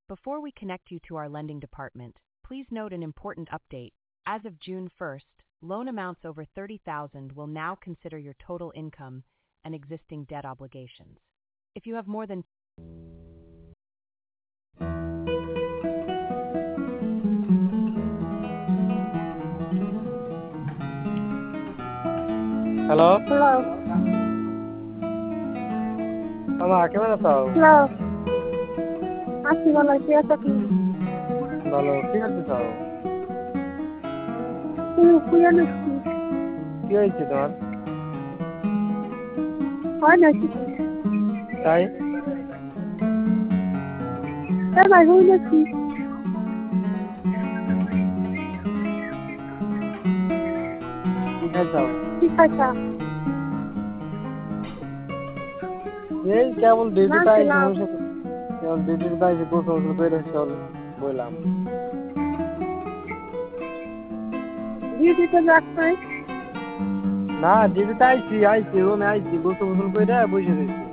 Before we connect you to our lending department, please note an important update. As of June 1st, loan amounts over $30,000 will now consider your total income and existing debt obligations. If you have more than hello hello মামা কেমন আছো? Hello আছি ভালো আছি কি ভালো। কি করতেছো? শুয়ে নাকি কি হয়েছে তোমার? হয় নাকি তাই ভাই হই নাকি কি খাইছো? কি খাইছা এই কেবল না ডিউটিতে আইছি, খেলাম কেবল ডিউটিতে আইছি, গোসল করে চল বললাম। ডিউটিতে যাচ্ছ না ডিউটিতে আইছি রুমে আইছি, গোসল করে বসে রয়েছি।